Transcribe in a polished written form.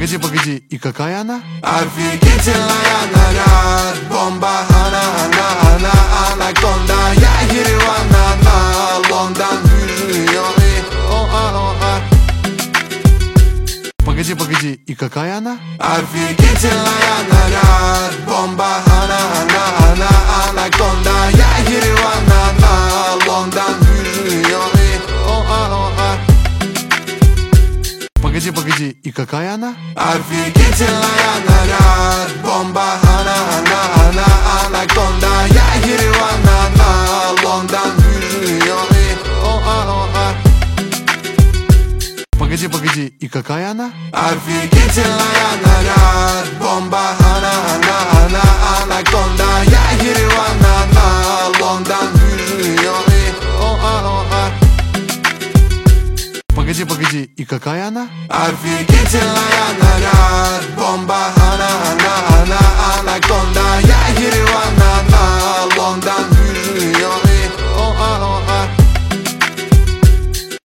Погоди, погоди, и какая она? Офигительная наряд, бомба, она, анаконда. Я Ереван, она, Лондон, вижу ее и Погоди, погоди, и какая она? Офигительная наряд, бомба, она, анаконда. Я Ереван, она, Лондон, вижу ее и Погоди, погоди, и какая она? Офигительная наряд, бомба, она, анаконда. Я Ереван, она, Лондон, вижу ее и Погоди, погоди, и какая она? Офигительная наряд, бомба, она, анаконда. Я Ереван, она, Лондон, вижу ее и Погоди, погоди, и какая она? Офигительная